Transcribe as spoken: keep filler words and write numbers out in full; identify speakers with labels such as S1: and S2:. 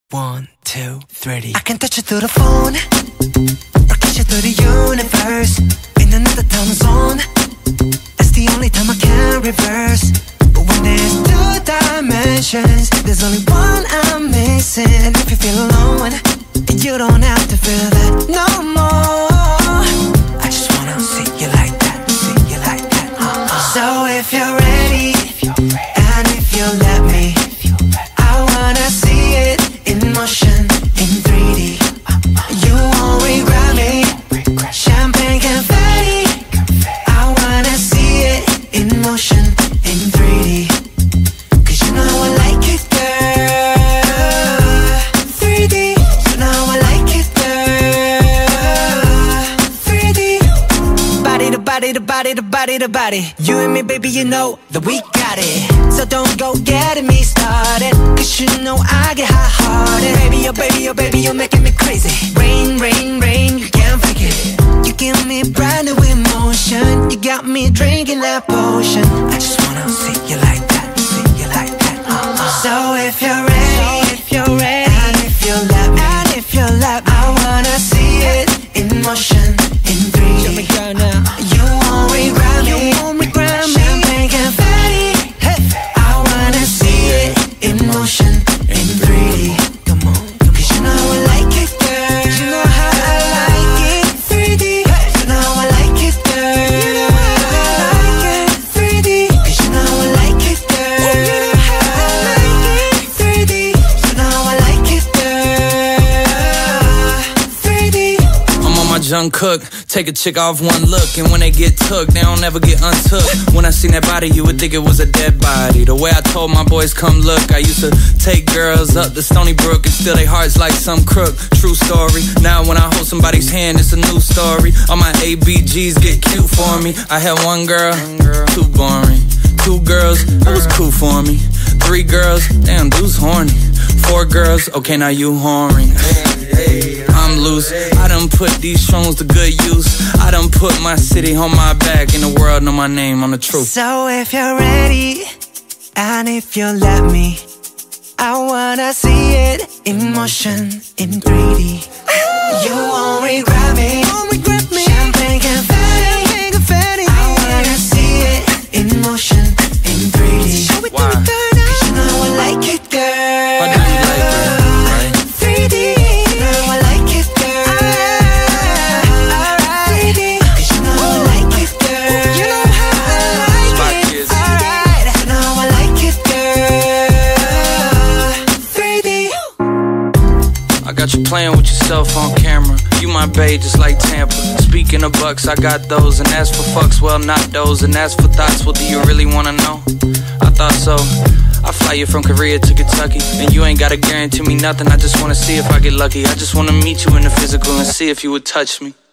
S1: One, two, three. I can touch you through the phone or kiss you through the universe. In another time zone, that's the only time I can reverse. But when there's two dimensions, there's only one I'm missing. And if you feel alone, you don't have to feel that no more. I just wanna see you like that, see you like that. Uh-uh. So if you're ready, if you're ready, and if you let me, I wanna see it in motion, in three D. You won't regret me. Champagne confetti. I wanna see it in motion, in three D. Cause you know I like it, girl. three D. You know I like it, girl. three D. Body to body to body to body to body. You and me, baby, you know that we got it. So don't go getting me started, cause you know I get hot-hearted. Baby, oh baby, oh baby, you're making me crazy. Rain, rain, rain, you can't fake it. You give me brand new emotion. You got me drinking that potion. I just wanna see you like that, see you like that. Uh-uh. So if you're ready, so if you're ready, and if you let me, and if you let me, I wanna see it in motion, in three D. Show me girl now. You won't regret me. You won't regret me. Champagne confetti. Hey. I wanna see it in motion, in three D. Come on, cause you know I like it, girl. You know how I like it, three D. You know I like it, girl. You know how I like it, three D. Cause you know I like it, girl. You know how I like it, three D. You know I like it, girl. three D.
S2: I'm on my junk cook. Take a chick off one look, and when they get took, they don't ever get untook. When I seen that body, you would think it was a dead body. The way I told my boys, come look, I used to take girls up the Stony Brook and steal their hearts like some crook. True story. Now when I hold somebody's hand, it's a new story. All my A B Gs get cute for me. I had one girl, too boring. Two girls, that was cool for me. Three girls, damn, dude's horny. Four girls, okay, now you whoring. I'm loose. I done put these songs to good use. I done put my city on my back, and the world know my name, I'm the truth.
S1: So if you're ready, and if you let me, I wanna see it in motion, in three D. You won't regret me. Champagne confetti. I wanna see it in motion, in three D.
S2: Why?
S1: Cause you know I like it, girl.
S2: Why do you like it, right?
S1: three D. You know I like it, girl. Alright. three D. Cause you know I like it, girl. You know how I like it. Alright. You know I like it, girl. three D.
S2: I got you playing with yourself on camera. You my babe just like Tampa. Speaking of bucks, I got those. And as for fucks, well, not those. And as for thoughts, well, do you really wanna know? I thought so. I fly you from Korea to Kentucky, and you ain't gotta guarantee me nothing. I just wanna see if I get lucky. I just wanna meet you in the physical and see if you would touch me.